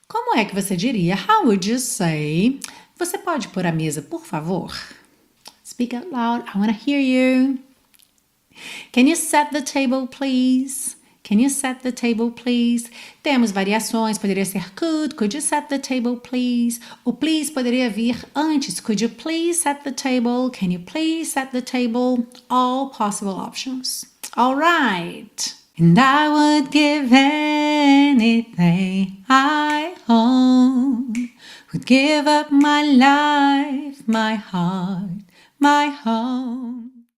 Como é que você diria? How would you say? Você pode pôr a mesa, por favor? Speak out loud. I want to hear you. Can you set the table, please? Can you set the table, please? Temos variações, poderia ser could you set the table, please? O please poderia vir antes. Could you please set the table? Can you please set the table? All possible options. All right. And I would give anything I own. Would give up my life, my heart, my home.